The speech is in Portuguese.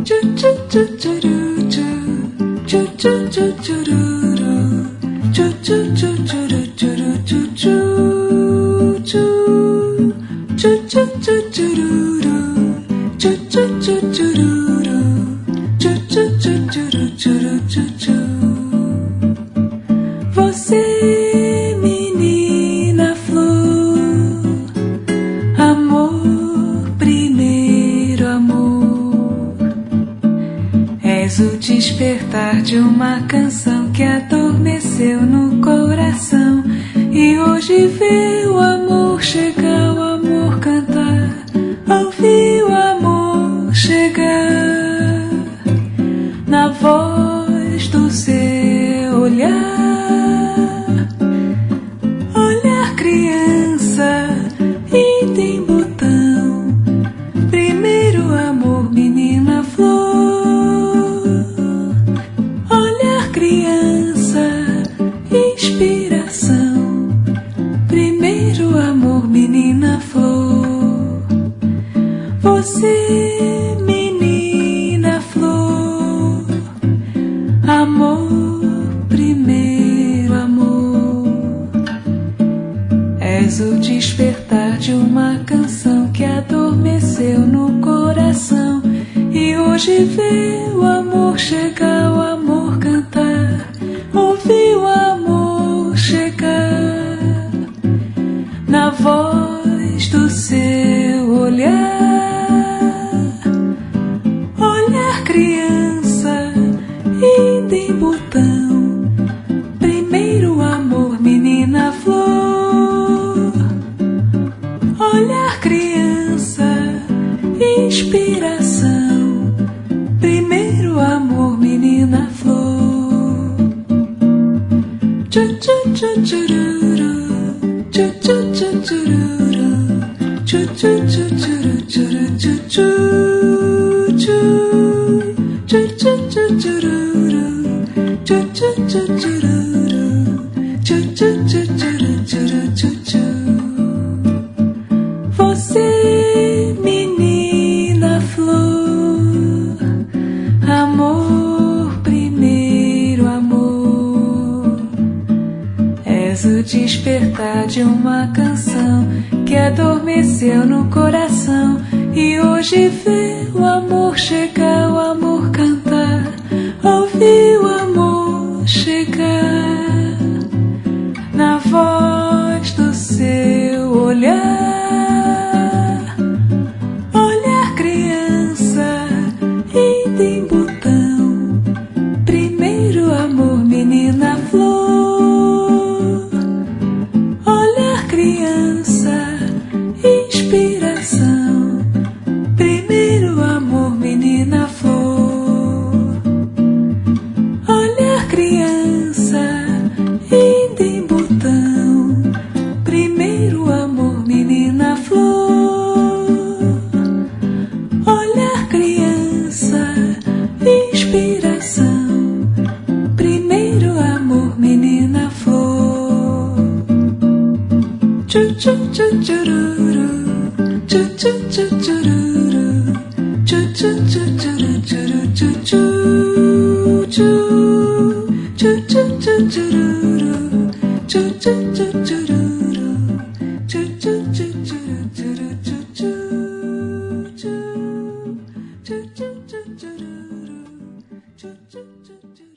Você, menina flor, amor, primeiro amor, és o despertar de uma canção que adormeceu no coração e hoje vê o amor chegar, o amor cantar, ouvi o amor chegar na voz do seu olhar. Olhar criança e tem botão, primeiro amor, menina flor. Olhar criança, inspiração, primeiro amor, menina flor. Você, menina flor, amor, primeiro amor, és o despertar de uma canção que adormeceu no coração e hoje vê o amor chegar, o amor cantar, ouvi o amor chegar na voz do seu olhar. Olhar criança e tem botão, primeiro amor, menina flor. Olhar criança, inspiração, primeiro amor, menina flor. Tchu tchu tchu tchururu, tchu tchu tchu tchururu, tchu tchu tchu tchuru tchuru tchu tchu tchu, tchu tchu tchu tchururu, tchu tchu tchu tchururu, tchu tchu tchu tchuru tchuru tchu tchu. Você, menina flor, amor, primeiro amor, és o despertar de uma canção que adormeceu no coração e hoje vê o amor chegar, o amor cantar, ouvi o amor chegar na voz do seu olhar. Olhar criança e tem botão, primeiro amor, menina flor. Olhar criança, inspiração, primeiro amor, menina flor. Olhar criança e tem botão, primeiro amor, menina flor. Olhar criança, inspiração, primeiro amor, menina flor. Tchu tchu tchu tchururu, tchu tchu tchu tchururu, tchu tchu tchu tchuru tchuru tchu tchu tchu, tchu tchu tchu tchururu, tchu tchu tchu tchururu, tchu tchu tchu tchuru tchuru tchu tchu tchu, tchu tchu tchu tchururu, tchu tchu tchu tchu.